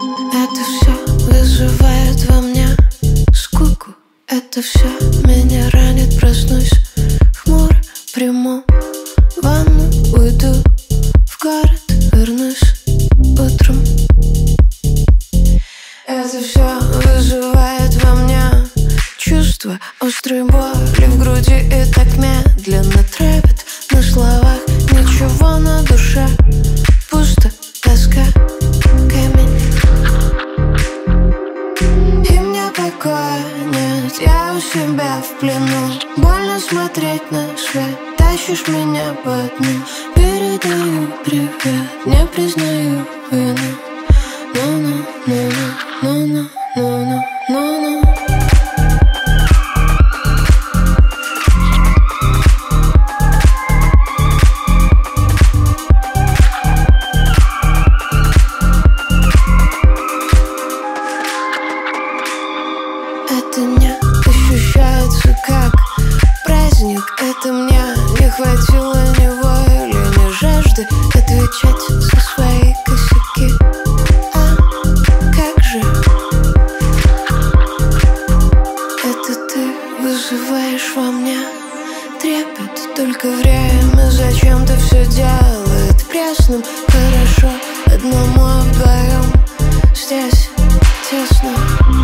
Это все вызывает во мне скуку. Это все меня ранит, проснусь хмуро, приму ванну, уйду в город, вернусь утром. Это все вызывает во мне чувство острой боли в груди и так медленно травит на словах. Ничего на душе, пусто, тоска, камень. И мне покоя нет, я у себя в плену. Больно смотреть на свет, тащишь меня по дну. Передаю привет, не признаю вину. Ну-ну, ну-ну, ну-ну, ну-ну, ну-ну. Это не ощущается как праздник. Это мне не хватило ни воли, ни жажды отвечать за свои косяки. А как же? Это ты вызываешь во мне трепет. Только время зачем-то все делает пресным. Хорошо одному, а вдвоем здесь тесно.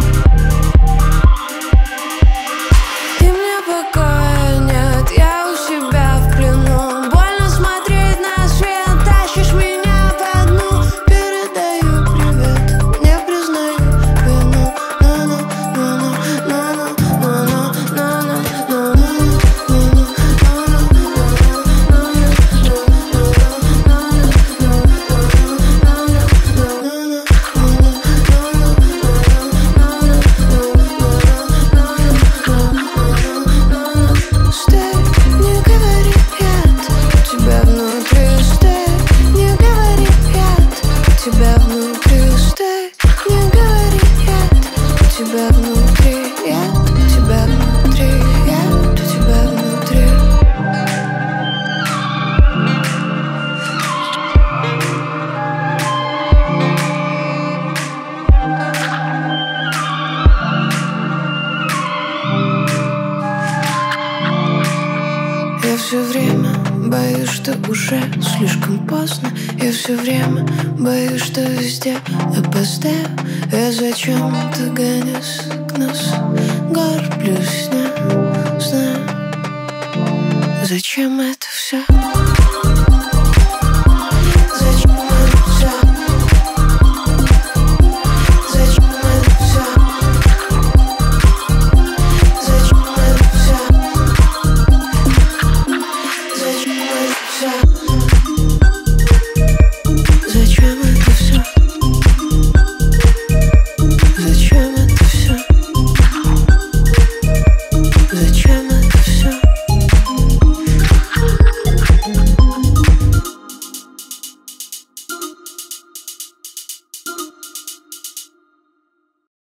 Я все время боюсь, что уже слишком поздно. Я все время боюсь, что везде опоздаю. Я зачем-то гонюсь к носу гор, плюс знаю, зачем это все.